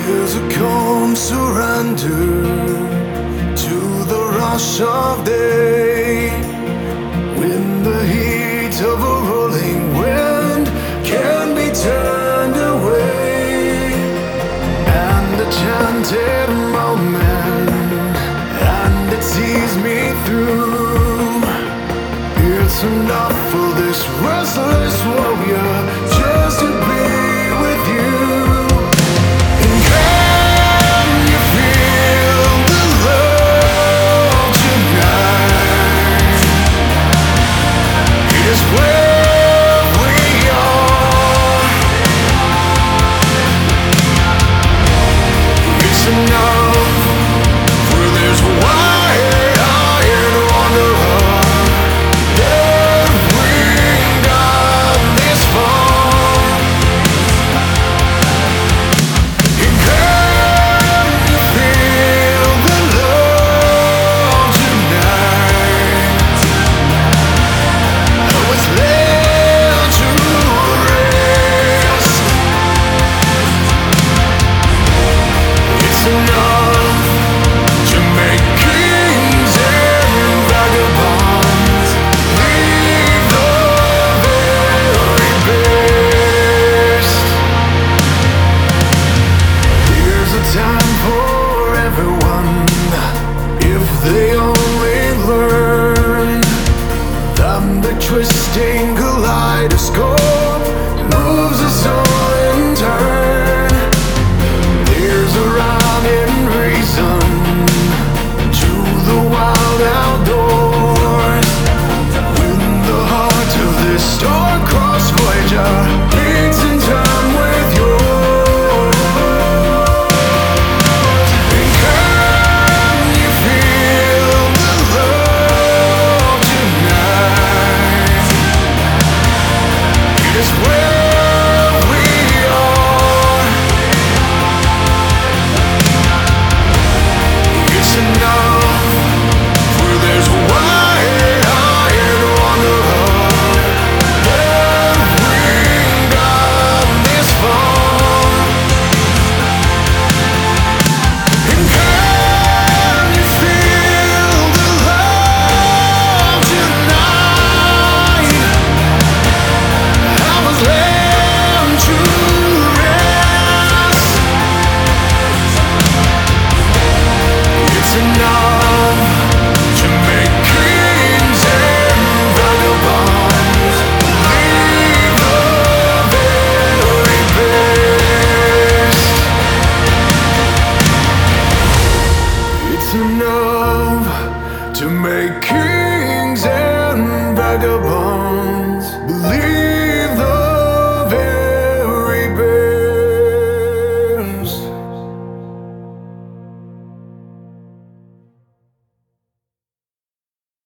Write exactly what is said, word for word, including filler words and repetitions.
There's a calm surrender to the rush of day, when the heat of a rolling wind can be turned away, and a chanted moment, and it sees me through. It's enough for this restless warrior just to be with you. And can you feel the love tonight? It's where we are. It's enough, for there's wide iron wanderer. They only learn that the twisting kaleidoscope moves us all in turn. There's a rhyme and reason to the wild outdoors, when the heart of this star-crossed Voyager beats in time with yours. To make kings and vagabonds believe